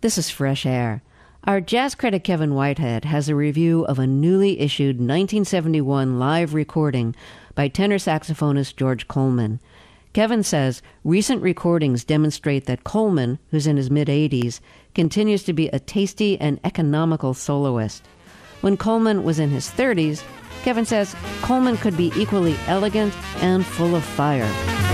This is Fresh Air. Our jazz critic Kevin Whitehead has a review of a newly issued 1971 live recording by tenor saxophonist George Coleman. Kevin says recent recordings demonstrate that Coleman, who's in his mid-80s, continues to be a tasty and economical soloist. When Coleman was in his 30s, Kevin says Coleman could be equally elegant and full of fire.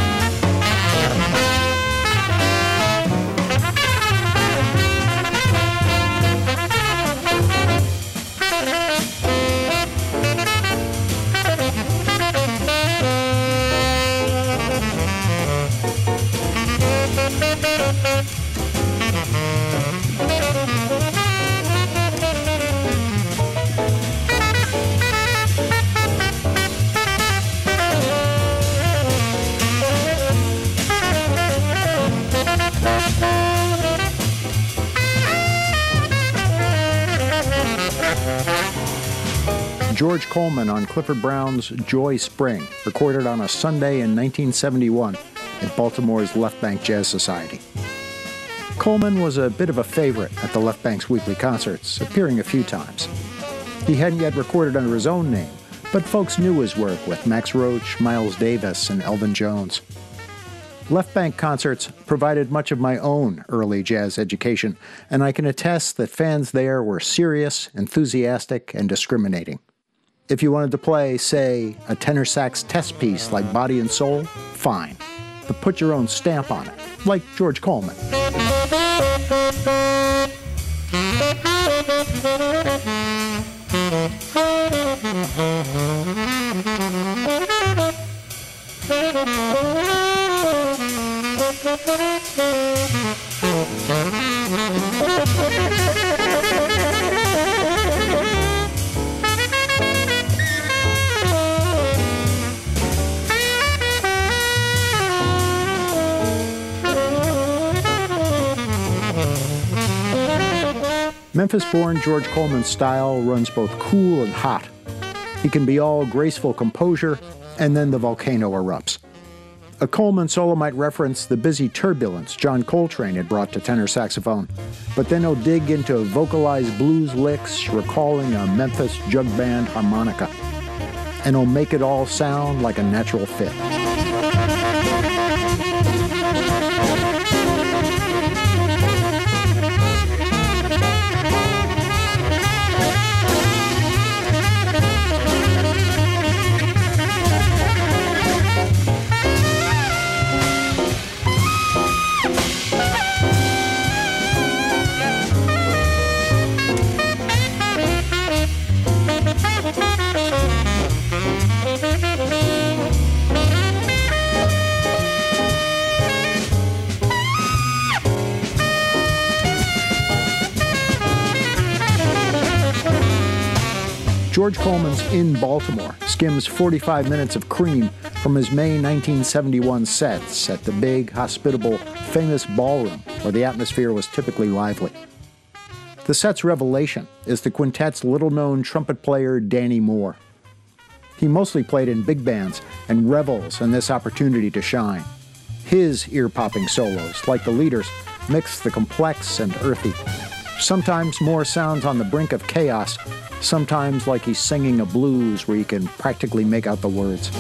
George Coleman on Clifford Brown's Joy Spring, recorded on a Sunday in 1971 at Baltimore's Left Bank Jazz Society. Coleman was a bit of a favorite at the Left Bank's weekly concerts, appearing a few times. He hadn't yet recorded under his own name, but folks knew his work with Max Roach, Miles Davis, and Elvin Jones. Left Bank concerts provided much of my own early jazz education, and I can attest that fans there were serious, enthusiastic, and discriminating. If you wanted to play, say, a tenor sax test piece like Body and Soul, fine. But put your own stamp on it, like George Coleman. Memphis-born George Coleman's style runs both cool and hot. He can be all graceful composure, and then the volcano erupts. A Coleman solo might reference the busy turbulence John Coltrane had brought to tenor saxophone, but then he'll dig into vocalized blues licks recalling a Memphis jug band harmonica, and he'll make it all sound like a natural fit. George Coleman's In Baltimore skims 45 minutes of cream from his May 1971 sets at the big, hospitable, famous ballroom where the atmosphere was typically lively. The set's revelation is the quintet's little-known trumpet player Danny Moore. He mostly played in big bands and revels in this opportunity to shine. His ear-popping solos, like the leaders, mix the complex and earthy. Sometimes Moore sounds on the brink of chaos, sometimes like he's singing a blues where you can practically make out the words.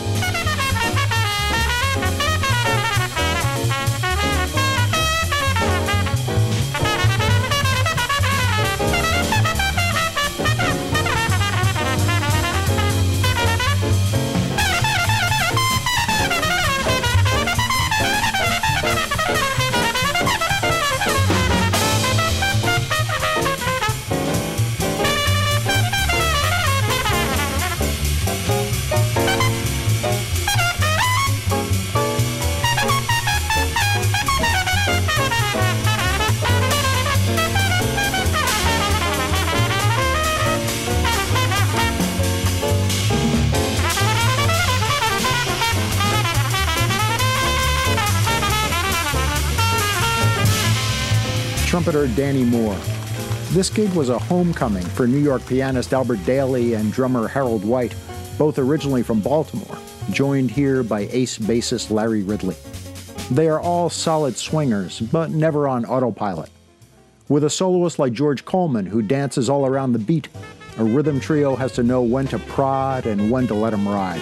Trumpeter Danny Moore. This gig was a homecoming for New York pianist Albert Daly and drummer Harold White, both originally from Baltimore, joined here by ace bassist Larry Ridley. They are all solid swingers, but never on autopilot. With a soloist like George Coleman, who dances all around the beat, a rhythm trio has to know when to prod and when to let him ride.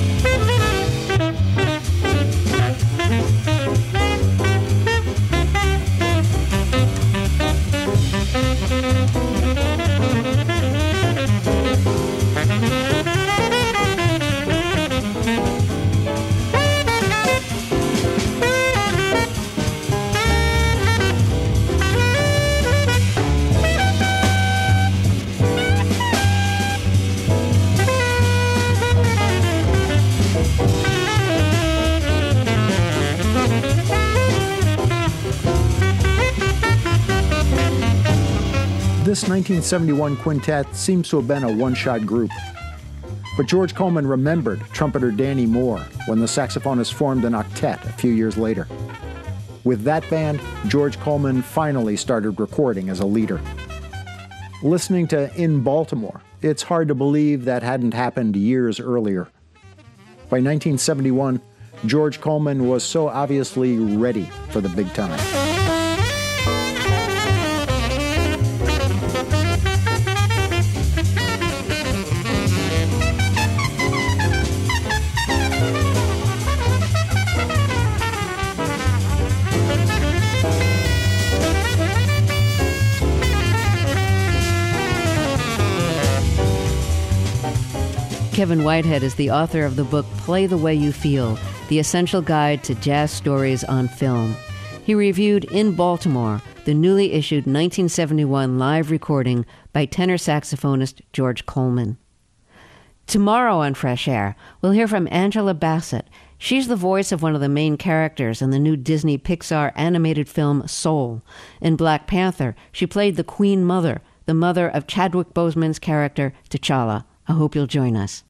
This 1971 quintet seems to have been a one-shot group. But George Coleman remembered trumpeter Danny Moore when the saxophonist formed an octet a few years later. With that band, George Coleman finally started recording as a leader. Listening to In Baltimore, it's hard to believe that hadn't happened years earlier. By 1971, George Coleman was so obviously ready for the big time. Kevin Whitehead is the author of the book Play the Way You Feel, the essential guide to jazz stories on film. He reviewed In Baltimore, the newly issued 1971 live recording by tenor saxophonist George Coleman. Tomorrow on Fresh Air, we'll hear from Angela Bassett. She's the voice of one of the main characters in the new Disney Pixar animated film Soul. In Black Panther, she played the Queen Mother, the mother of Chadwick Boseman's character T'Challa. I hope you'll join us.